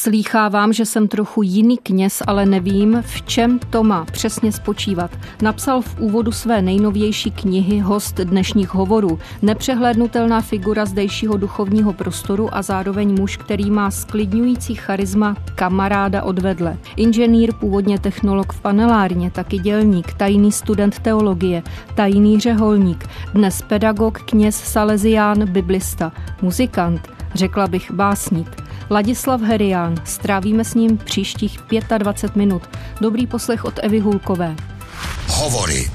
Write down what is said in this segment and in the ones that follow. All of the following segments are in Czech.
Slýchávám, že jsem trochu jiný kněz, ale nevím, v čem to má přesně spočívat. Napsal v úvodu své nejnovější knihy host dnešních hovorů. Nepřehlédnutelná figura zdejšího duchovního prostoru a zároveň muž, který má sklidňující charisma kamaráda odvedle. Inženýr, původně technolog v panelárně, taky dělník, tajný student teologie, tajný řeholník, dnes pedagog, kněz, salezián, biblista, muzikant, řekla bych básník. Ladislav Herián, strávíme s ním příštích 25 minut. Dobrý poslech od Evy Hulkové. Hovory.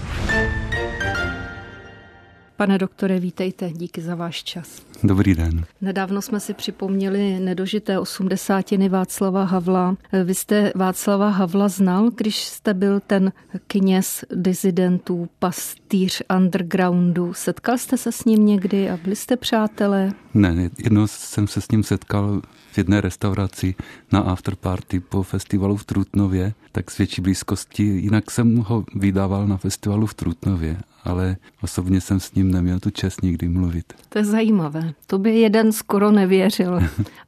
Pane doktore, vítejte, díky za váš čas. Dobrý den. Nedávno jsme si připomněli nedožité 80. Václava Havla. Vy jste Václava Havla znal, když jste byl ten kněz disidentů, pastýř undergroundu. Setkal jste se s ním někdy a byli jste přátelé? Ne, jednou jsem se s ním setkal v jedné restauraci na afterparty po festivalu v Trutnově, tak z větší blízkosti. Jinak jsem ho vydával na festivalu v Trutnově, ale osobně jsem s ním neměl tu čest nikdy mluvit. To je zajímavé. To by jeden skoro nevěřil.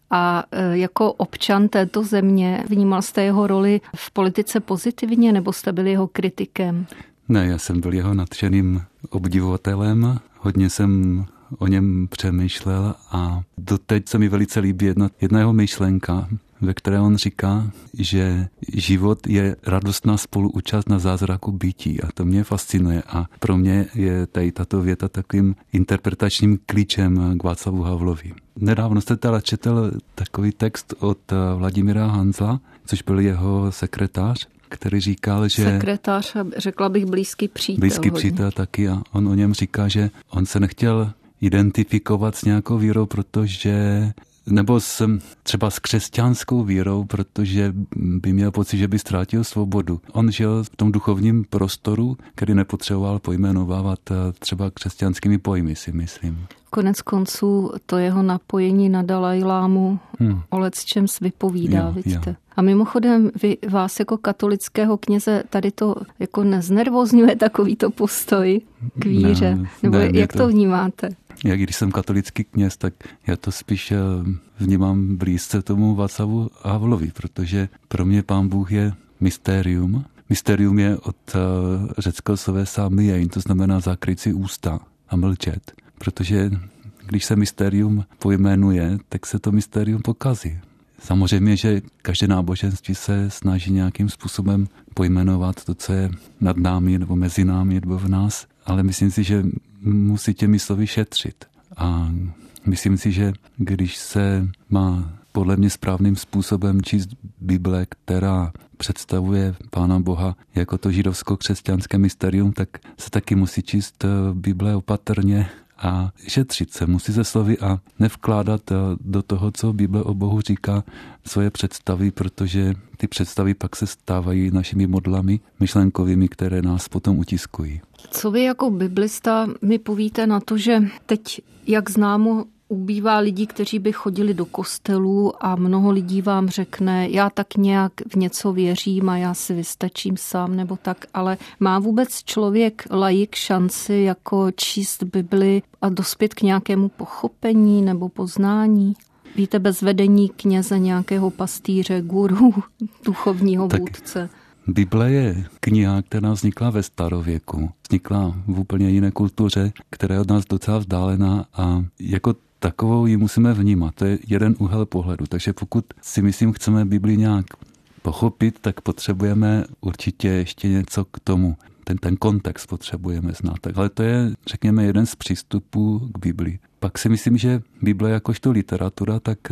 A jako občan této země vnímal jste jeho roli v politice pozitivně, nebo jste byl jeho kritikem? Ne, já jsem byl jeho nadšeným obdivovatelem. Hodně jsem o něm přemýšlel a doteď se mi velice líbí jedna jeho myšlenka, ve které on říká, že život je radostná spoluúčast na zázraku bytí a to mě fascinuje a pro mě je tady tato věta takovým interpretačním klíčem k Václavu Havlovi. Nedávno jste teda četl takový text od Vladimíra Hanzla, což byl jeho sekretář, který říkal, že... Sekretář, řekla bych blízký přítel. Blízký přítel taky a on o něm říká, že on se nechtěl identifikovat s nějakou vírou, protože nebo třeba s křesťanskou vírou, protože by měl pocit, že by ztrátil svobodu. On žil v tom duchovním prostoru, který nepotřeboval pojmenovávat třeba křesťanskými pojmy, si myslím. Konec konců to jeho napojení na Dalajlámu o lecčems vypovídá, vidíte. A mimochodem, vás jako katolického kněze tady to jako neznervozňuje takovýto postoj k víře? Nebo jak to vnímáte? Já když jsem katolický kněz, tak já to spíš vnímám blízce tomu Václavu Havlovi, protože pro mě Pán Bůh je mystérium. Mystérium je od řeckého slova samiein, to znamená zakryt si ústa a mlčet. Protože když se mystérium pojmenuje, tak se to mystérium pokazí. Samozřejmě, že každé náboženství se snaží nějakým způsobem pojmenovat to, co je nad námi nebo mezi námi nebo v nás, ale myslím si, že musí těmi slovy šetřit. A myslím si, že když se má podle mě správným způsobem číst Bible, která představuje Pána Boha jako to židovsko-křesťanské mysterium, tak se taky musí číst Bible opatrně a šetřit se, musí se slovy a nevkládat do toho, co Bible o Bohu říká, svoje představy, protože ty představy pak se stávají našimi modlami myšlenkovými, které nás potom utiskují. Co vy jako biblista mi povíte na to, že teď, jak známo, ubývá lidí, kteří by chodili do kostelů a mnoho lidí vám řekne, já tak nějak v něco věřím a já si vystačím sám nebo tak, ale má vůbec člověk, laik, šanci jako číst Bibli a dospět k nějakému pochopení nebo poznání? Víte, bez vedení kněze, nějakého pastýře, guru, duchovního vůdce. Bible je kniha, která vznikla ve starověku. Vznikla v úplně jiné kultuře, která je od nás docela vzdálená a jako takovou ji musíme vnímat. To je jeden úhel pohledu. Takže pokud si myslím, chceme Bibli nějak pochopit, tak potřebujeme určitě ještě něco k tomu. Ten kontext potřebujeme znát. Ale to je, řekněme, jeden z přístupů k Bibli. Pak si myslím, že Bible jakožto literatura tak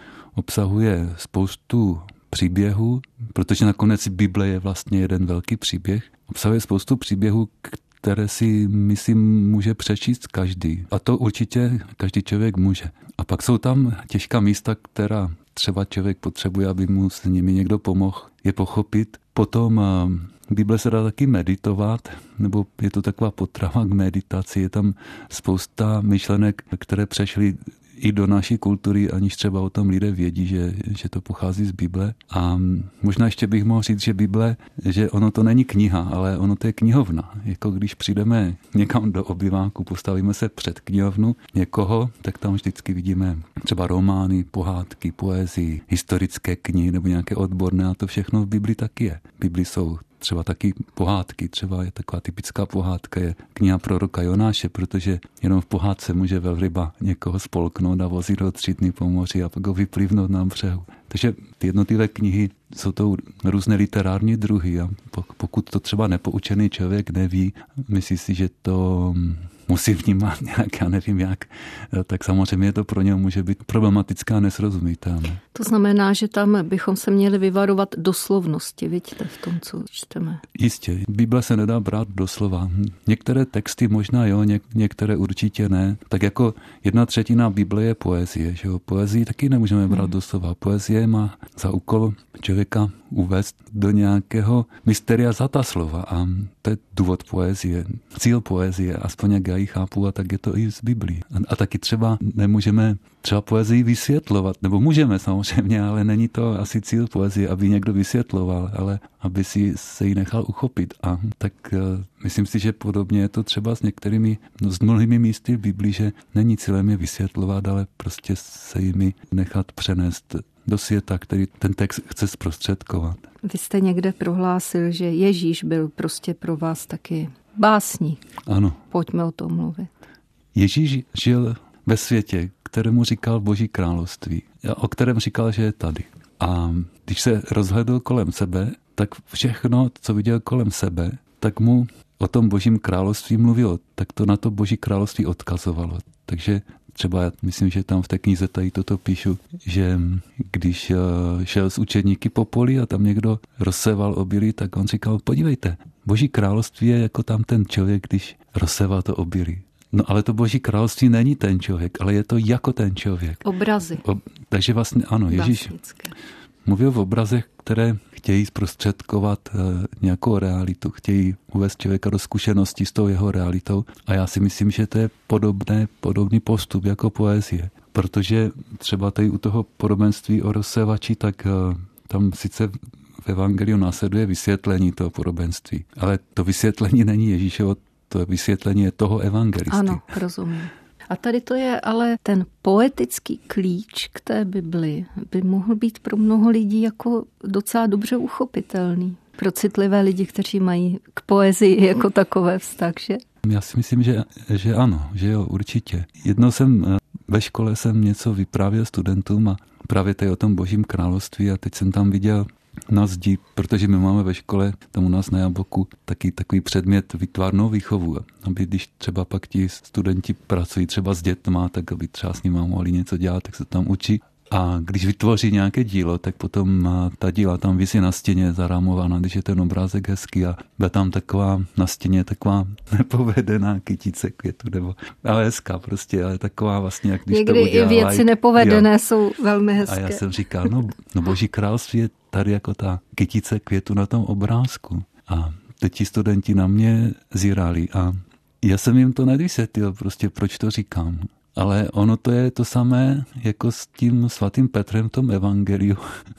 obsahuje spoustu příběhů, protože nakonec Bible je vlastně jeden velký příběh. Obsahuje spoustu příběhů, které si, myslím, může přečíst každý. A to určitě každý člověk může. A pak jsou tam těžká místa, která třeba člověk potřebuje, aby mu s nimi někdo pomohl je pochopit. Potom Bible se dá taky meditovat, nebo je to taková potrava k meditaci. Je tam spousta myšlenek, které přešly i do naší kultury, aniž třeba o tom lidé vědí, že to pochází z Bible. A možná ještě bych mohl říct, že Bible, že ono to není kniha, ale ono to je knihovna. Jako když přijdeme někam do obyváku, postavíme se před knihovnu někoho, tak tam vždycky vidíme třeba romány, pohádky, poezii, historické knihy nebo nějaké odborné, a to všechno v Bibli taky je. V Bibli jsou třeba taky pohádky, třeba je taková typická pohádka, je kniha proroka Jonáše, protože jenom v pohádce může velryba někoho spolknout a vozit ho 3 dny po moři a pak ho vyplivnout na břehu. Takže ty jednotlivé knihy jsou to různé literární druhy a pokud to třeba nepoučený člověk neví, myslí si, že to musí vnímat nějak, já nevím jak, tak samozřejmě to pro něho může být problematické a nesrozumitelné. To znamená, že tam bychom se měli vyvarovat doslovnosti, vidíte, v tom, co čteme. Jistě, Bible se nedá brát doslova. Některé texty možná jo, některé určitě ne. Tak jako 1/3 Bible je poezie, že jo? Poezii taky nemůžeme brát doslova. Poezie má za úkol člověka uvést do nějakého mysteria za ta slova a to je důvod poezie, cíl poezie, aspoň jak já ji chápu, a tak je to i z Biblí. A taky třeba nemůžeme třeba poezii vysvětlovat, nebo můžeme samozřejmě, ale není to asi cíl poezie, aby někdo vysvětloval, ale aby si se jí nechal uchopit. A tak myslím si, že podobně je to třeba s některými, s mnohými místy v Biblii, že není cílem je vysvětlovat, ale prostě se jimi nechat přenést do světa, který ten text chce zprostředkovat. Vy jste někde prohlásil, že Ježíš byl prostě pro vás taky básník. Ano. Pojďme o tom mluvit. Ježíš žil ve světě, kterému říkal Boží království, o kterém říkal, že je tady. A když se rozhlédl kolem sebe, tak všechno, co viděl kolem sebe, tak mu o tom Božím království mluvilo, tak to na to Boží království odkazovalo. Takže třeba já myslím, že tam v té knize tady toto píšu, že když šel s učedníky po poli a tam někdo rozséval obilí, tak on říkal, podívejte, Boží království je jako tam ten člověk, když rozséval to obilí. No ale to Boží království není ten člověk, ale je to jako ten člověk. Obrazy. Takže vlastně ano, Ježíš mluvil v obrazech, které chtějí zprostředkovat nějakou realitu, chtějí uvést člověka do zkušenosti s tou jeho realitou. A já si myslím, že to je podobný postup jako poezie. Protože třeba tady u toho podobenství o rozsévači, tak tam sice v evangeliu následuje vysvětlení toho podobenství. Ale to vysvětlení není Ježíšovo, to vysvětlení je toho evangelisty. Ano, rozumím. A tady to je ale ten poetický klíč k té Bibli by mohl být pro mnoho lidí jako docela dobře uchopitelný. Pro citlivé lidi, kteří mají k poezii jako takové vztah, že? Já si myslím, že ano, že jo, určitě. Jednou ve škole jsem něco vyprávěl studentům a právě tady o tom Božím království a teď jsem tam viděl na zdi, protože my máme ve škole, tam u nás na Jablku, taky takový předmět výtvarnou výchovu. Aby když třeba pak ti studenti pracují třeba s dětma, tak aby třeba s nimi mohli něco dělat, tak se tam učí. A když vytvoří nějaké dílo, tak potom ta díla tam visí na stěně zarámovaná, když je ten obrázek hezký a bude tam taková na stěně taková nepovedená kytice květu, nebo ale hezká prostě, ale taková vlastně, jak když někdy to udělá. Někdy i věci nepovedené jsou velmi hezké. A já jsem říkal, no Boží království je tady jako ta kytice květu na tom obrázku. A teď ti studenti na mě zírali a já jsem jim to nevysvětlil, prostě proč to říkám. Ale ono to je to samé jako s tím svatým Petrem v tom evangeliu,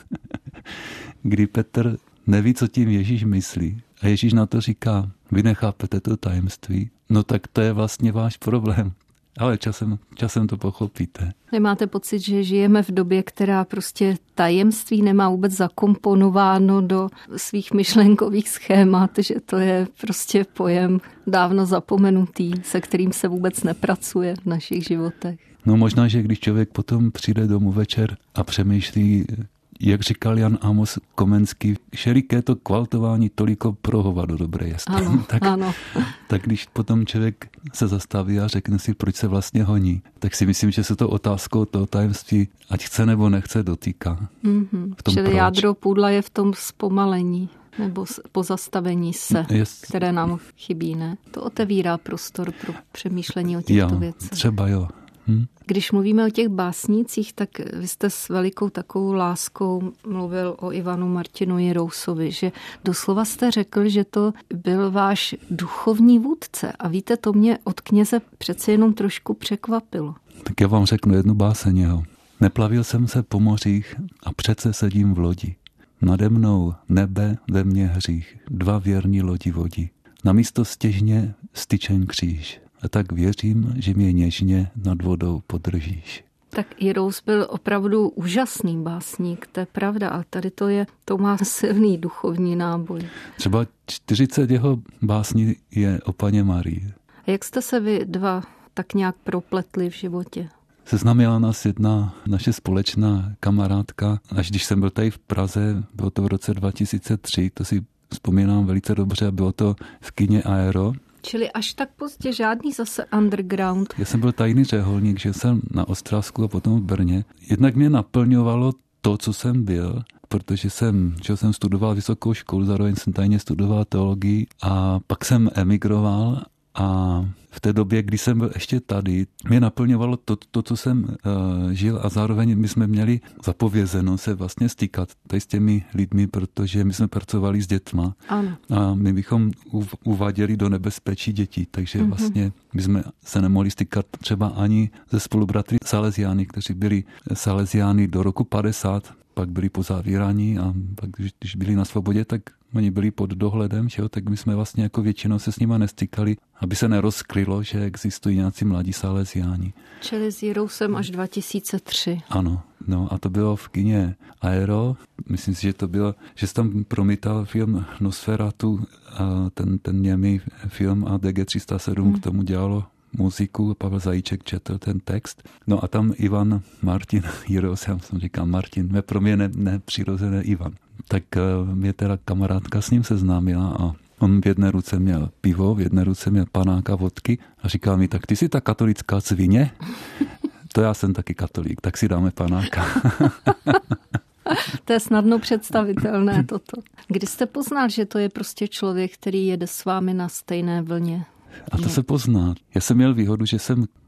kdy Petr neví, co tím Ježíš myslí. A Ježíš na to říká, vy nechápete to tajemství, no tak to je vlastně váš problém. Ale časem to pochopíte. Nemáte pocit, že žijeme v době, která prostě tajemství nemá vůbec zakomponováno do svých myšlenkových schémat, že to je prostě pojem dávno zapomenutý, se kterým se vůbec nepracuje v našich životech? No možná, že když člověk potom přijde domů večer a přemýšlí, jak říkal Jan Amos Komenský, všeliké to kvaltování toliko pro hovado dobré jest. Ano, ano. Tak když potom člověk se zastaví a řekne si, proč se vlastně honí, tak si myslím, že se to otázkou toho tajemství, ať chce nebo nechce, dotýká. Čili proč. Jádro pudla je v tom zpomalení nebo pozastavení se, které nám chybí, ne? To otevírá prostor pro přemýšlení o těchto věcech. Třeba jo. Když mluvíme o těch básnících, tak vy jste s velikou takovou láskou mluvil o Ivanu Martinu Jirousovi, že doslova jste řekl, že to byl váš duchovní vůdce. A víte, to mě od kněze přece jenom trošku překvapilo. Tak já vám řeknu jednu báseň jeho. Neplavil jsem se po mořích a přece sedím v lodi. Nade mnou nebe, ve mně hřích, 2 věrní lodi vodí. Namísto stěžně styčen kříž. A tak věřím, že mě něžně nad vodou podržíš. Tak Jirous byl opravdu úžasný básník, to je pravda, ale tady to má silný duchovní náboj. Třeba 40 jeho básní je o Panně Marii. A jak jste se vy dva tak nějak propletli v životě? Seznámila nás jedna naše společná kamarádka, až když jsem byl tady v Praze, bylo to v roce 2003, to si vzpomínám velice dobře, bylo to v kině Aero. Čili až tak pozdě, žádný zase underground. Já jsem byl tajný řeholník, že jsem na Ostravsku a potom v Brně. Jednak mě naplňovalo to, co jsem byl, protože jsem studoval vysokou školu, zároveň jsem tajně studoval teologii a pak jsem emigroval a v té době, kdy jsem byl ještě tady, mě naplňovalo to, co jsem žil a zároveň my jsme měli zapovězeno se vlastně stýkat tady s těmi lidmi, protože my jsme pracovali s dětma. Ano. A my bychom uváděli do nebezpečí dětí, takže vlastně my jsme se nemohli stýkat třeba ani ze spolubratry Salesiány, kteří byli Salesiány do roku 50, pak byli pozavíraní a pak, když byli na svobodě, tak oni byli pod dohledem, že jo? Tak my jsme vlastně jako většinou se s nima nestykali, aby se nerozkrylo, že existují nějací mladí Salesiáni. Čili s Jirousem až 2003. Ano, no a to bylo v kině Aero. Myslím si, že to bylo, že se tam promítal film Nosferatu, ten němý film a DG307 k tomu dělalo muziku, Pavel Zajíček četl ten text. No a tam Ivan Martin Jirous, já jsem říkal Martin, pro mě nepřirozené Ivan. Tak mě teda kamarádka s ním seznámila a on v jedné ruce měl pivo, v jedné ruce měl panáka vodky a říkal mi, tak ty jsi ta katolická svině? To já jsem taky katolík, tak si dáme panáka. To je snadno představitelné toto. Kdy jste poznal, že to je prostě člověk, který jede s vámi na stejné vlně? A to se pozná. Já jsem měl výhodu, že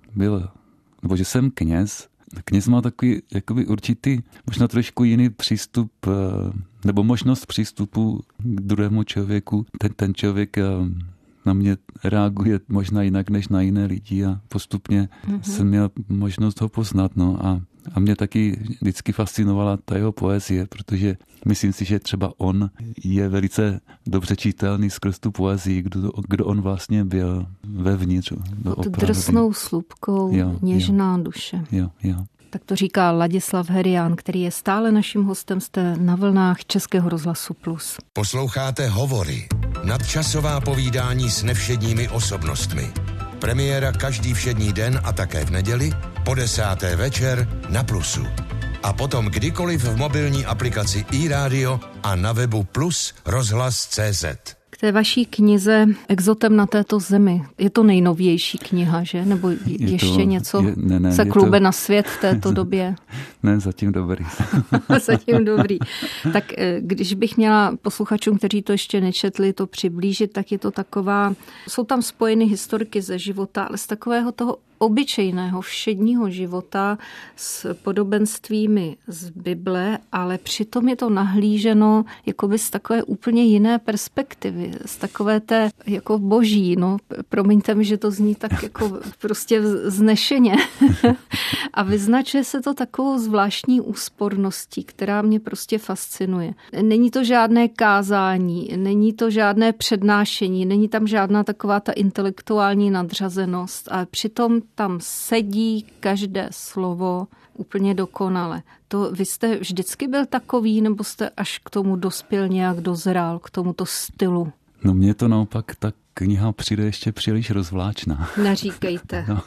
jsem kněz. Kněz má takový jakoby určitý, možná trošku jiný přístup, nebo možnost přístupu k druhému člověku. Ten člověk na mě reaguje možná jinak než na jiné lidi a postupně jsem měl možnost ho poznat. No a mě taky vždycky fascinovala ta jeho poezie, protože myslím si, že třeba on je velice dobře čitelný skrz tu poezii, kdo on vlastně byl vevnitř. Pod drsnou slupkou něžná duše. Jo. Tak to říká Ladislav Herián, který je stále naším hostem, jste na vlnách Českého rozhlasu Plus. Posloucháte Hovory, nadčasová povídání s nevšedními osobnostmi. Premiéra každý všední den a také v neděli po 10. večer na Plusu. A potom kdykoliv v mobilní aplikaci iRádio a na webu Plus rozhlas.cz. K té vaší knize Exotem na této zemi. Je to nejnovější kniha, že? Nebo ještě něco se klube na svět v této době? Ne, zatím dobrý. Zatím dobrý. Tak když bych měla posluchačům, kteří to ještě nečetli, to přiblížit, tak je to taková, jsou tam spojeny historky ze života, ale z takového toho obyčejného všedního života s podobenstvími z Bible, ale přitom je to nahlíženo jakoby z takové úplně jiné perspektivy, z takové té jako boží, no promiňte mi, že to zní tak jako prostě vznešeně. A vyznačuje se to takovou zvláštní úsporností, která mě prostě fascinuje. Není to žádné kázání, není to žádné přednášení, není tam žádná taková ta intelektuální nadřazenost, ale přitom tam sedí každé slovo úplně dokonale. To vy jste vždycky byl takový, nebo jste až k tomu dospěl nějak dozrál, k tomuto stylu? No mně to naopak ta kniha přijde ještě příliš rozvláčná. Neříkejte. No.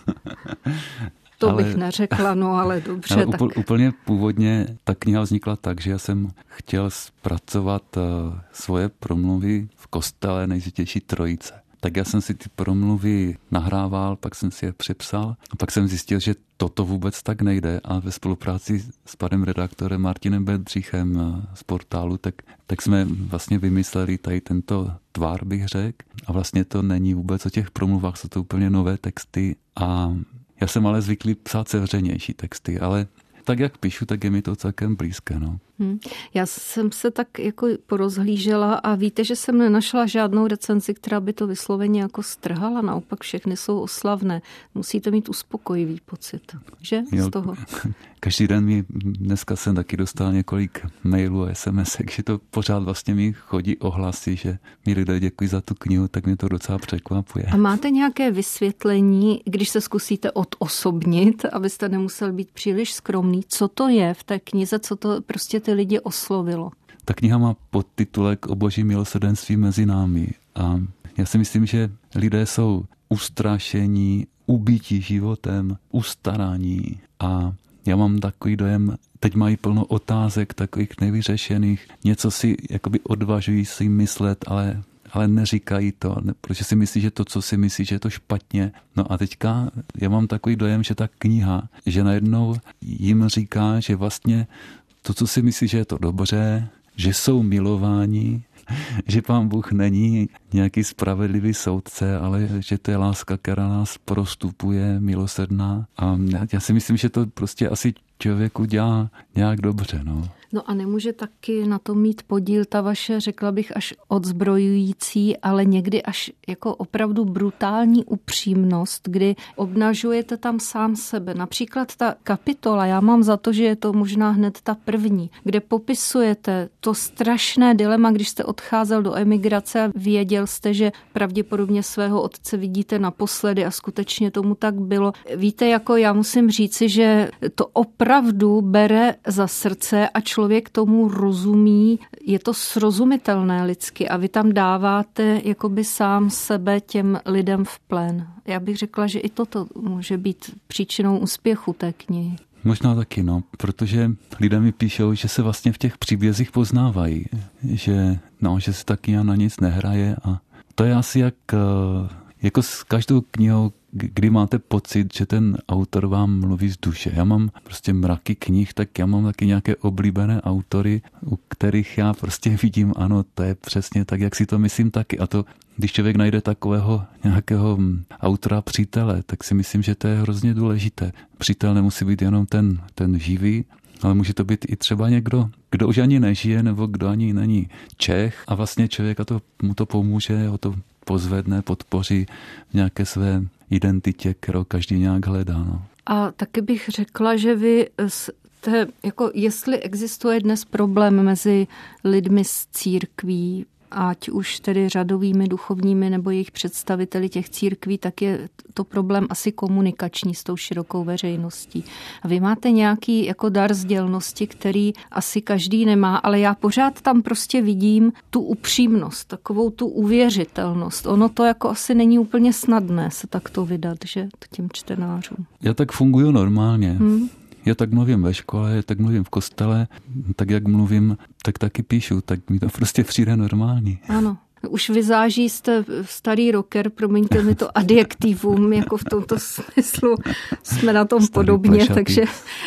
To bych neřekla, no ale dobře. Ale tak... Úplně původně ta kniha vznikla tak, že já jsem chtěl zpracovat svoje promluvy v kostele Nejsvětější Trojice. Tak já jsem si ty promluvy nahrával, pak jsem si je přepsal a pak jsem zjistil, že toto vůbec tak nejde a ve spolupráci s panem redaktorem Martinem Bedřichem z portálu, tak jsme vlastně vymysleli tady tento tvar, bych řekl. A vlastně to není vůbec o těch promluvách, jsou to úplně nové texty a já jsem ale zvyklý psát sevřenější texty, ale tak jak píšu, tak je mi to celkem blízké. No. Já jsem se tak jako porozhlížela a víte, že jsem nenašla žádnou recenzi, která by to vysloveně jako strhala, naopak všechny jsou oslavné. Musíte mít uspokojivý pocit, že? Z toho. Každý den dneska jsem taky dostal několik mailů a SMS-ek, že to pořád vlastně mi chodí ohlasy, že mi lidé děkují za tu knihu, tak mě to docela překvapuje. A máte nějaké vysvětlení, když se zkusíte odosobnit, abyste nemusel být příliš skromný, co to je v té knize, co to prostě ty lidi oslovilo? Ta kniha má podtitulek O boží milosrdenství mezi námi a já si myslím, že lidé jsou ustrašení, ubití životem, ustaraní a já mám takový dojem, teď mají plno otázek, takových nevyřešených, něco si jakoby odvažují si myslet, ale neříkají to, protože si myslí, že to, co si myslí, že je to špatně. No a teďka já mám takový dojem, že ta kniha, že najednou jim říká, že vlastně to, co si myslí, že je to dobře, že jsou milováni, že Pán Bůh není nějaký spravedlivý soudce, ale že to je láska, která nás prostupuje, milosrdná. A já si myslím, že to prostě asi člověku dělá nějak dobře. No a nemůže taky na to mít podíl ta vaše, řekla bych, až odzbrojující, ale někdy až jako opravdu brutální upřímnost, kdy obnažujete tam sám sebe. Například ta kapitola, já mám za to, že je to možná hned ta první, kde popisujete to strašné dilema, když jste odcházel do emigrace a věděl jste, že pravděpodobně svého otce vidíte naposledy a skutečně tomu tak bylo. Víte, jako já musím říci, že to opravdu bere za srdce a člověk tomu rozumí, je to srozumitelné lidsky a vy tam dáváte jakoby sám sebe těm lidem v plén. Já bych řekla, že i toto může být příčinou úspěchu té knihy. Možná taky, protože lidé mi píšou, že se vlastně v těch příbězích poznávají, že se ta kniha na nic nehraje a to je asi jako s každou knihou, kdy máte pocit, že ten autor vám mluví z duše. Já mám prostě mraky knih, tak já mám taky nějaké oblíbené autory, u kterých já prostě vidím, ano, to je přesně tak, jak si to myslím taky. A to, když člověk najde takového nějakého autora přítele, tak si myslím, že to je hrozně důležité. Přítel nemusí být jenom ten živý, ale může to být i třeba někdo, kdo už ani nežije, nebo kdo ani není Čech a vlastně člověka mu to pomůže, ho to pozvedne, podpoří v nějaké své identitě, kterou každý nějak hledá. A taky bych řekla, že vy jste, jako jestli existuje dnes problém mezi lidmi z církví, ať už tedy řadovými duchovními nebo jejich představiteli těch církví, tak je to problém asi komunikační s tou širokou veřejností. A vy máte nějaký jako dar sdělnosti, který asi každý nemá, ale já pořád tam prostě vidím tu upřímnost, takovou tu uvěřitelnost. Ono to jako asi není úplně snadné se takto vydat, že těm čtenářům. Já tak funguju normálně. Já tak mluvím ve škole, tak mluvím v kostele, tak jak mluvím, tak taky píšu, tak mi to prostě přijde normální. Ano. Už vyzáží jste starý rocker, promiňte mi to adjektivum, jako v tomto smyslu jsme na tom starý podobně, pašaty. Takže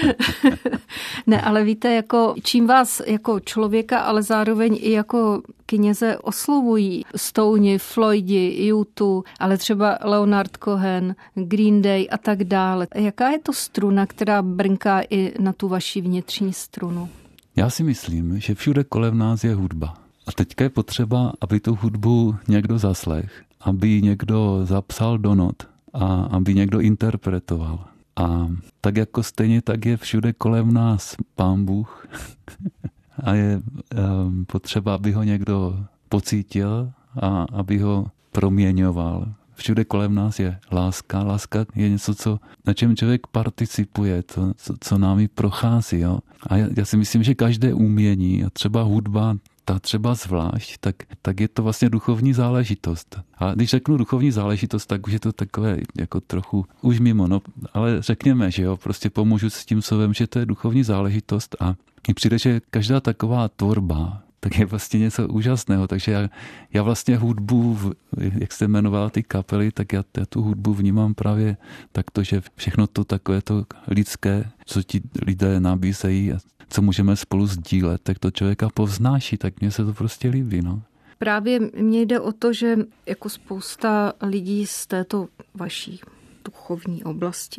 ne, ale víte, jako čím vás jako člověka, ale zároveň i jako kněze oslovují Stouni, Floydi, U2, ale třeba Leonard Cohen, Green Day a tak dále. Jaká je to struna, která brnká i na tu vaši vnitřní strunu? Já si myslím, že všude kolem nás je hudba. A teďka je potřeba, aby tu hudbu někdo zaslech, aby ji někdo zapsal do not a aby někdo interpretoval. A tak jako stejně tak je všude kolem nás Pán Bůh a je potřeba, aby ho někdo pocítil a aby ho proměňoval. Všude kolem nás je láska. Láska je něco, na čem člověk participuje, co námi prochází. Jo? A já si myslím, že každé umění a třeba hudba, ta třeba zvlášť, tak je to vlastně duchovní záležitost. A když řeknu duchovní záležitost, tak už je to takové jako trochu už mimo, ale řekněme, že jo, prostě pomůžu s tím slovem, že to je duchovní záležitost a mi přijde, že každá taková tvorba, tak je vlastně něco úžasného, takže já vlastně hudbu, jak jste jmenovala ty kapely, tak já tu hudbu vnímám právě takto, že všechno to takové to lidské, co ti lidé nabízejí a co můžeme spolu sdílet, tak to člověka povznáší, tak mně se to prostě líbí, Právě mně jde o to, že jako spousta lidí z této vaší duchovní oblasti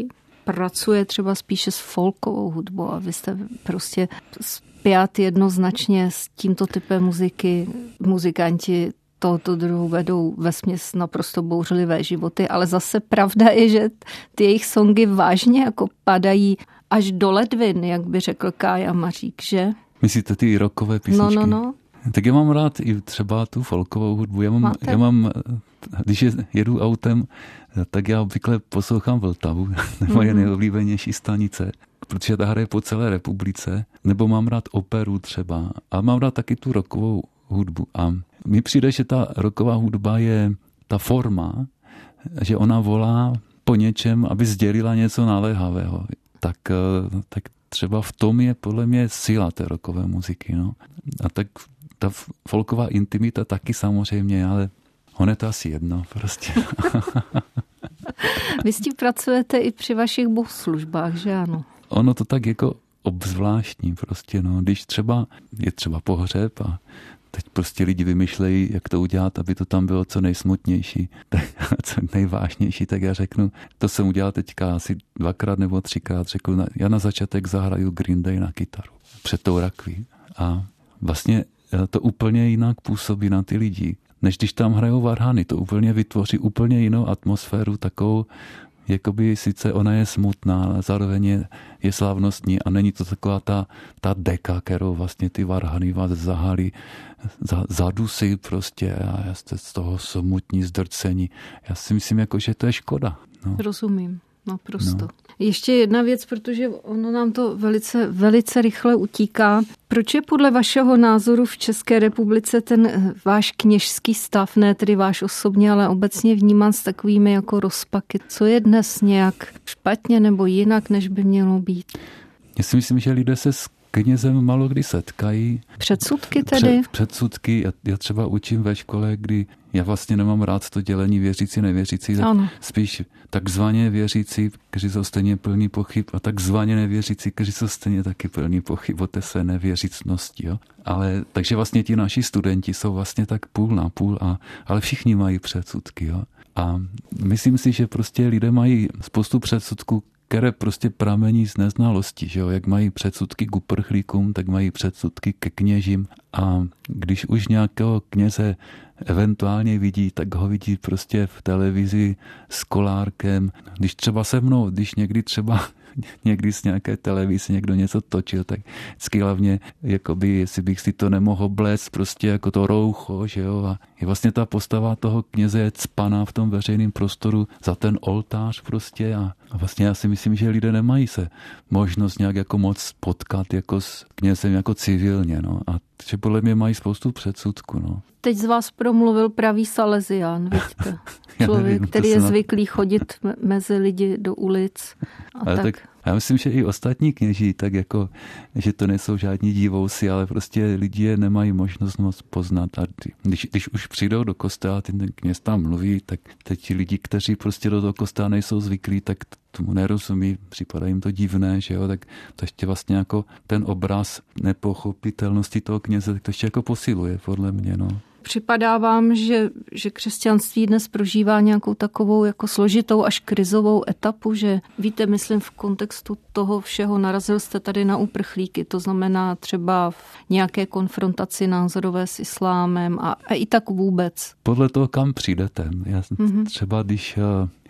pracuje třeba spíše s folkovou hudbou a vy jste prostě spjat jednoznačně s tímto typem muziky. Muzikanti tohoto druhu vedou vesměs naprosto bouřlivé životy, ale zase pravda je, že ty jejich songy vážně jako padají až do ledvin, jak by řekl Kája Mařík, že? Myslíte ty rockové písničky? No. Tak já mám rád i třeba tu folkovou hudbu. Já mám, když jedu autem, tak já obvykle poslouchám Vltavu, moje nejoblíbenější stanice, protože ta hraje po celé republice, nebo mám rád operu třeba a mám rád taky tu rockovou hudbu. A mně přijde, že ta rocková hudba je ta forma, že ona volá po něčem, aby sdělila něco naléhavého. Tak třeba v tom je podle mě síla té rockové muziky. No. A tak ta folková intimita taky samozřejmě, ale on je to asi jedno prostě. Vy s tím pracujete i při vašich bohoslužbách, že ano? Ono to tak jako obzvláštní prostě, no. Když je třeba pohřeb a teď prostě lidi vymýšlejí, jak to udělat, aby to tam bylo co nejsmutnější, co nejvážnější, tak já řeknu, to jsem udělal teďka asi 2x nebo 3x, řeknu, já na začátek zahraju Green Day na kytaru před tou rakví a vlastně to úplně jinak působí na ty lidi, než když tam hrajou varhany, to úplně vytvoří úplně jinou atmosféru, takovou, jakoby sice ona je smutná, ale zároveň je slavnostní a není to taková ta deka, kterou vlastně ty varhany vás zahalí, zadusí prostě a jste z toho smutní, zdrcení. Já si myslím, jako, že to je škoda. No. Rozumím. Naprosto. No. Ještě jedna věc, protože ono nám to velice rychle utíká. Proč je podle vašeho názoru v České republice ten váš kněžský stav, ne tedy váš osobně, ale obecně vnímán s takovými jako rozpaky? Co je dnes nějak špatně nebo jinak, než by mělo být? Já si myslím, že lidé se s knězem málo kdy setkají. Předsudky tedy? Předsudky. Já třeba učím ve škole, kdy já vlastně nemám rád to dělení věřící, nevěřící, tak spíš takzvaně věřící, kteří jsou stejně plní pochyb a takzvaně nevěřící, kteří jsou stejně taky plní pochyb o té své nevěřícnosti. Jo? Ale takže vlastně ti naši studenti jsou vlastně tak půl na půl, ale všichni mají předsudky. Jo? A myslím si, že prostě lidé mají spoustu předsudků, které prostě pramení z neznalosti, že jo? Jak mají předsudky k uprchlíkům, tak mají předsudky ke kněžím a když už nějakého kněze eventuálně vidí, tak ho vidí prostě v televizi s kolárkem. Když třeba se mnou, když někdy z nějaké televize někdo něco točil, tak vždycky hlavně, jakoby, jestli bych si to nemohl blést prostě jako to roucho, že jo, a je vlastně ta postava toho kněze je cpaná v tom veřejném prostoru za ten oltář prostě a vlastně já si myslím, že lidé nemají se možnost nějak jako moc potkat jako s knězem jako civilně, no, a že podle mě mají spoustu předsudků, no. Teď z vás promluvil pravý Salesián, vidíte? Člověk, který je zvyklý chodit mezi lidi do ulic. A tak. Já myslím, že i ostatní kněží, tak jako, že to nejsou žádní divousi, ale prostě lidi je nemají možnost moc poznat. A když už přijdou do kostela, ten kněz tam mluví, tak teď ti lidi, kteří prostě do toho kostela nejsou zvyklí, tak tomu nerozumí, připadá jim to divné, že jo, tak to ještě vlastně jako ten obraz nepochopitelnosti toho kněze, tak to ještě jako posiluje, podle mě, no. Připadá vám, že křesťanství dnes prožívá nějakou takovou jako složitou až krizovou etapu, že víte, myslím v kontextu toho všeho narazil jste tady na uprchlíky, to znamená třeba v nějaké konfrontaci názorové s islámem a i tak vůbec. Podle toho, kam přijdete. Třeba když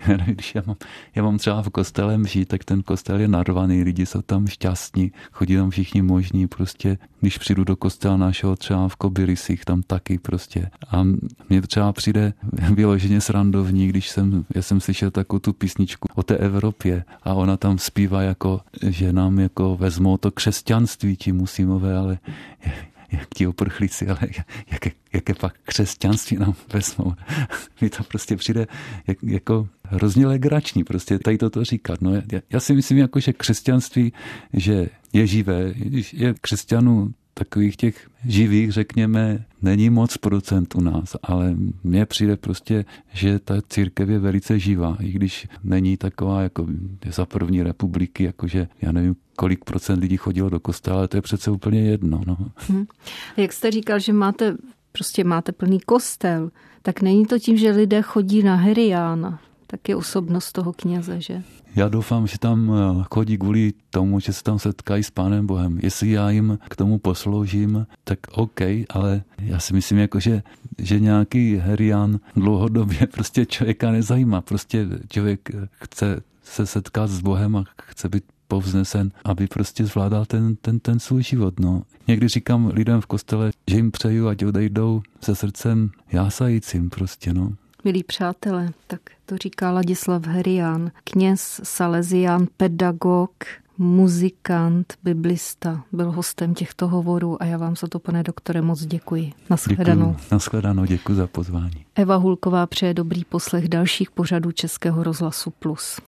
já mám třeba v kostele mši, tak ten kostel je narvaný, lidi jsou tam šťastní, chodí tam všichni možní, prostě když přijdu do kostela našeho třeba v Kobylisích, tam taky prostě. A mně třeba přijde vyloženě srandovní, já jsem slyšel takovou tu písničku o té Evropě a ona tam zpívá jako, že nám jako vezmou to křesťanství ti muslimové, ale jak ti uprchlíci, ale jaké pak křesťanství nám vezmou. Mi to prostě přijde jako hrozně legrační, prostě tady toto říkat. No, já si myslím, jako, že křesťanství, že je živé, je křesťanů takových těch živých, řekněme, není moc procent u nás, ale mně přijde prostě, že ta církev je velice živá, i když není taková jako za první republiky, jakože já nevím, kolik procent lidí chodilo do kostela, ale to je přece úplně jedno. No. Jak jste říkal, že máte plný kostel, tak není to tím, že lidé chodí na heriána. taky osobnost toho kněze, že? Já doufám, že tam chodí kvůli tomu, že se tam setkají s Pánem Bohem. Jestli já jim k tomu posloužím, tak OK, ale já si myslím, jako, že nějaký herián dlouhodobě prostě člověka nezajímá. Prostě člověk chce se setkat s Bohem a chce být povznesen, aby prostě zvládal ten svůj život. No. Někdy říkám lidem v kostele, že jim přeju, ať odejdou se srdcem jásajícím prostě, no. Milí přátelé, tak to říká Ladislav Herián, kněz, salezián, pedagog, muzikant, biblista. Byl hostem těchto hovorů a já vám za to, pane doktore, moc děkuji. Nashledanou. Nashledanou, děkuji za pozvání. Eva Hulková přeje dobrý poslech dalších pořadů Českého rozhlasu Plus.